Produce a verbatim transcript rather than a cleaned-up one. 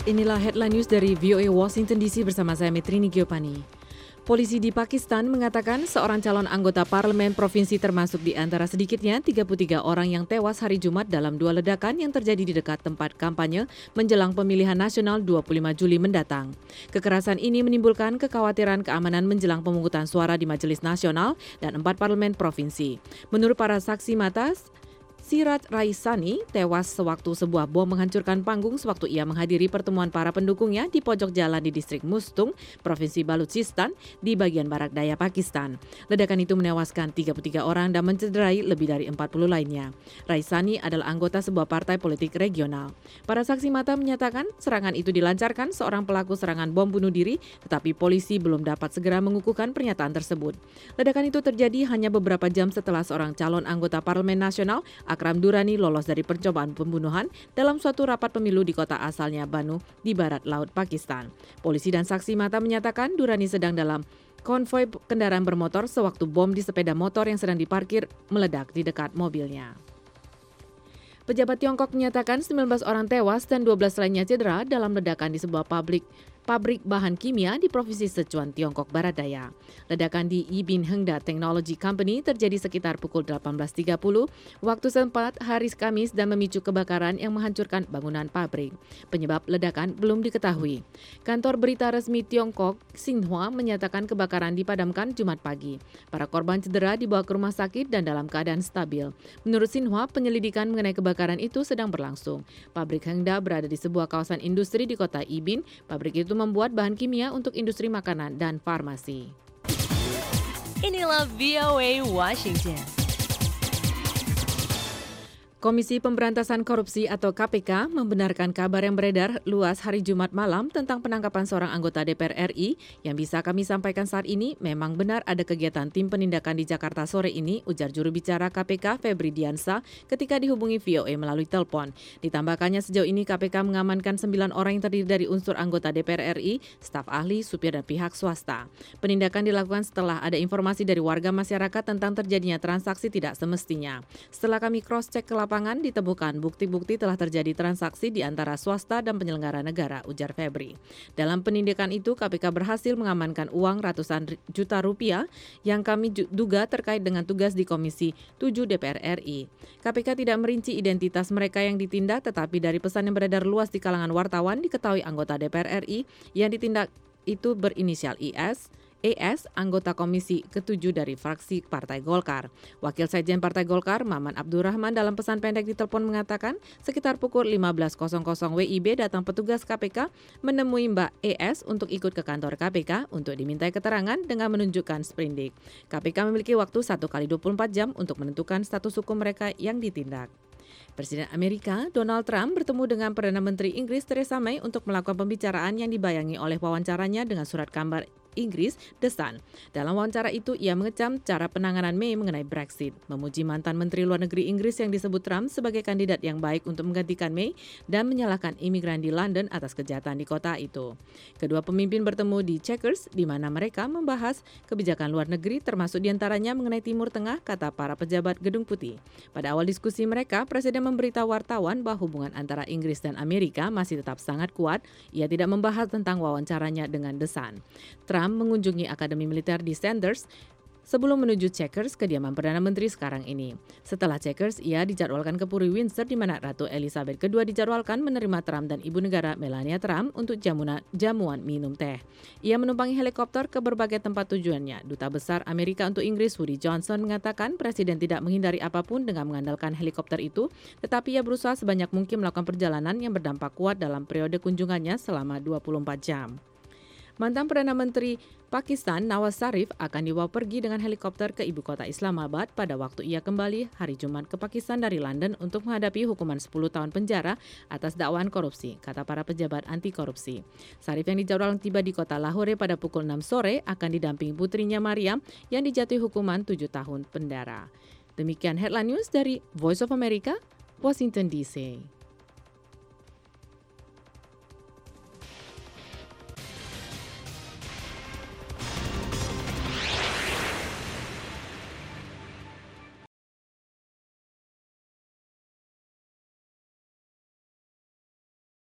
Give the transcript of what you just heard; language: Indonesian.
Inilah headline news dari V O A Washington D C bersama saya Metrini Giopani. Polisi di Pakistan mengatakan seorang calon anggota parlemen provinsi termasuk di antara sedikitnya tiga puluh tiga orang yang tewas hari Jumat dalam dua ledakan yang terjadi di dekat tempat kampanye menjelang pemilihan nasional dua puluh lima Juli mendatang. Kekerasan ini menimbulkan kekhawatiran keamanan menjelang pemungutan suara di Majelis Nasional dan empat parlemen provinsi. Menurut para saksi mata, Siraj Raisani tewas sewaktu sebuah bom menghancurkan panggung sewaktu ia menghadiri pertemuan para pendukungnya di pojok jalan di distrik Mustung, Provinsi Balochistan, di bagian barat daya Pakistan. Ledakan itu menewaskan tiga puluh tiga orang dan mencederai lebih dari empat puluh lainnya. Raisani adalah anggota sebuah partai politik regional. Para saksi mata menyatakan serangan itu dilancarkan seorang pelaku serangan bom bunuh diri, tetapi polisi belum dapat segera mengukuhkan pernyataan tersebut. Ledakan itu terjadi hanya beberapa jam setelah seorang calon anggota parlemen nasional Akram Durrani lolos dari percobaan pembunuhan dalam suatu rapat pemilu di kota asalnya Banu di barat laut Pakistan. Polisi dan saksi mata menyatakan Durrani sedang dalam konvoi kendaraan bermotor sewaktu bom di sepeda motor yang sedang diparkir meledak di dekat mobilnya. Pejabat Tiongkok menyatakan sembilan belas orang tewas dan dua belas lainnya cedera dalam ledakan di sebuah pabrik pabrik bahan kimia di Provinsi Sichuan, Tiongkok Barat Daya. Ledakan di Yibin Hengda Technology Company terjadi sekitar pukul delapan belas tiga puluh waktu setempat hari Kamis dan memicu kebakaran yang menghancurkan bangunan pabrik. Penyebab ledakan belum diketahui. Kantor berita resmi Tiongkok, Xinhua, menyatakan kebakaran dipadamkan Jumat pagi. Para korban cedera dibawa ke rumah sakit dan dalam keadaan stabil. Menurut Xinhua, penyelidikan mengenai kebakaran itu sedang berlangsung. Pabrik Hengda berada di sebuah kawasan industri di kota Yibin. Pabrik itu membuat bahan kimia untuk industri makanan dan farmasi. Inilah V O A Washington. Komisi Pemberantasan Korupsi atau K P K membenarkan kabar yang beredar luas hari Jumat malam tentang penangkapan seorang anggota D P R R I. Yang bisa kami sampaikan saat ini, memang benar ada kegiatan tim penindakan di Jakarta sore ini, ujar juru bicara K P K Febri Diansa ketika dihubungi V O A melalui telepon. Ditambahkannya sejauh ini K P K mengamankan sembilan orang yang terdiri dari unsur anggota D P R R I, staf ahli, supir dan pihak swasta. Penindakan dilakukan setelah ada informasi dari warga masyarakat tentang terjadinya transaksi tidak semestinya. Setelah kami cross-check ke lapangan, Lapangan ditemukan bukti-bukti telah terjadi transaksi di antara swasta dan penyelenggara negara, ujar Febri. Dalam penindakan itu, K P K berhasil mengamankan uang ratusan juta rupiah yang kami duga terkait dengan tugas di Komisi tujuh D P R R I. K P K tidak merinci identitas mereka yang ditindak, tetapi dari pesan yang beredar luas di kalangan wartawan diketahui anggota D P R R I yang ditindak itu berinisial I S, E S, anggota Komisi ketujuh dari fraksi Partai Golkar. Wakil Sekjen Partai Golkar, Maman Abdurrahman, dalam pesan pendek di telepon mengatakan sekitar pukul lima belas W I B datang petugas K P K menemui Mbak E S untuk ikut ke kantor K P K untuk dimintai keterangan dengan menunjukkan sprindik. K P K memiliki waktu satu kali dua puluh empat jam untuk menentukan status hukum mereka yang ditindak. Presiden Amerika Donald Trump bertemu dengan Perdana Menteri Inggris Theresa May untuk melakukan pembicaraan yang dibayangi oleh wawancaranya dengan surat kabar Inggris, The Sun. Dalam wawancara itu, ia mengecam cara penanganan May mengenai Brexit, memuji mantan Menteri Luar Negeri Inggris yang disebut Trump sebagai kandidat yang baik untuk menggantikan May dan menyalahkan imigran di London atas kejahatan di kota itu. Kedua pemimpin bertemu di Chequers, di mana mereka membahas kebijakan luar negeri termasuk diantaranya mengenai Timur Tengah, kata para pejabat Gedung Putih. Pada awal diskusi mereka, Presiden memberitahu wartawan bahwa hubungan antara Inggris dan Amerika masih tetap sangat kuat. Ia tidak membahas tentang wawancaranya dengan The Sun. Trump mengunjungi Akademi Militer di Sandhurst sebelum menuju Chequers, kediaman Perdana Menteri sekarang ini. Setelah Chequers, ia dijadwalkan ke Puri Windsor di mana Ratu Elizabeth kedua dijadwalkan menerima Trump dan Ibu Negara Melania Trump untuk jamuna, jamuan minum teh. Ia menumpangi helikopter ke berbagai tempat tujuannya. Duta Besar Amerika untuk Inggris Woody Johnson mengatakan Presiden tidak menghindari apapun dengan mengandalkan helikopter itu, tetapi ia berusaha sebanyak mungkin melakukan perjalanan yang berdampak kuat dalam periode kunjungannya selama dua puluh empat jam. Mantan Perdana Menteri Pakistan Nawaz Sharif akan dibawa pergi dengan helikopter ke ibu kota Islamabad pada waktu ia kembali hari Jumat ke Pakistan dari London untuk menghadapi hukuman sepuluh tahun penjara atas dakwaan korupsi, kata para pejabat anti korupsi. Sharif yang dijadwalkan tiba di kota Lahore pada pukul enam sore akan didampingi putrinya Mariam yang dijatuhi hukuman tujuh tahun penjara. Demikian headline news dari Voice of America, Washington D C.